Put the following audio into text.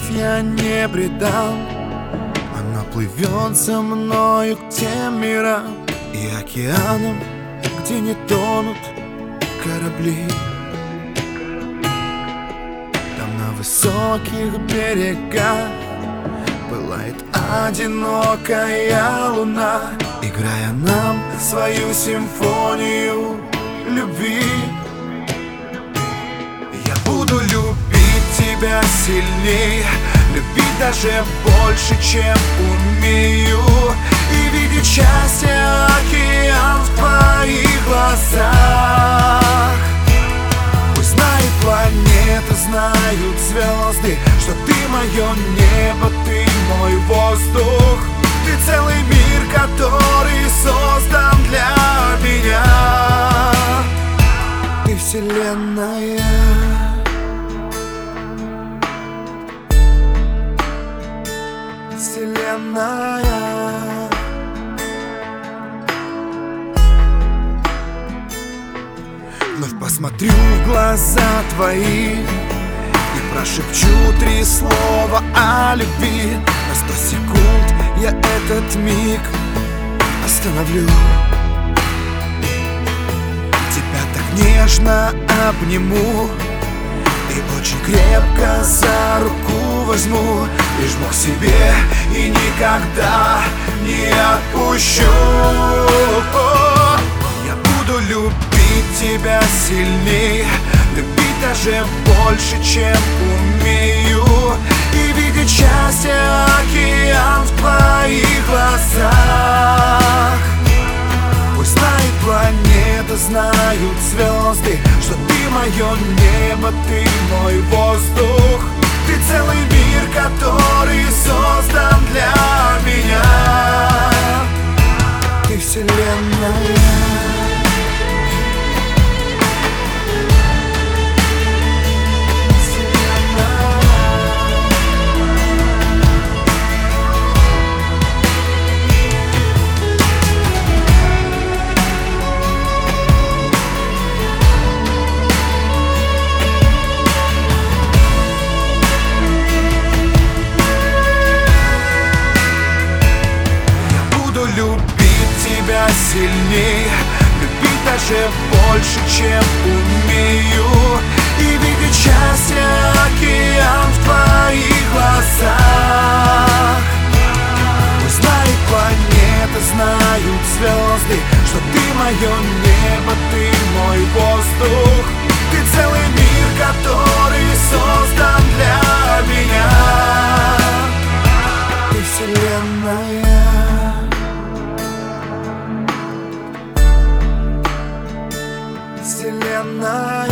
я не предам. Она плывет со мною к тем мирам и океанам, где не тонут корабли. Там на высоких берегах пылает одинокая луна, играя нам свою симфонию любви. Я буду любить тебя сильнее, любить даже больше, чем умею, и видеть счастье океан в твоих глазах. Пусть знает планета, знают звезды, что ты мое небо, ты мой воздух, ты целый мир, который создан для меня. Ты вселенная. Вселенная. Вновь посмотрю в глаза твои и прошепчу 3 слова о любви. На 100 секунд я этот миг остановлю. Тебя так нежно обниму и очень крепко за руку возьму, прижму к себе и никогда не отпущу. Я буду любить тебя сильнее, любить даже больше, чем умею, и видеть счастье океан в твоих глазах. Пусть знает планета, знают звезды, что ты мое небо, ты мой воздух, ты целый мир, который создан для меня. Ты вселенная. Сильнее, любить даже больше, чем умею, и видеть счастье океан в твоих глазах. Пусть знает планета, знают звезды, что ты мое небо, ты мой воздух, ты целый мир, который создан для меня. Ты вселенная. Вселенная.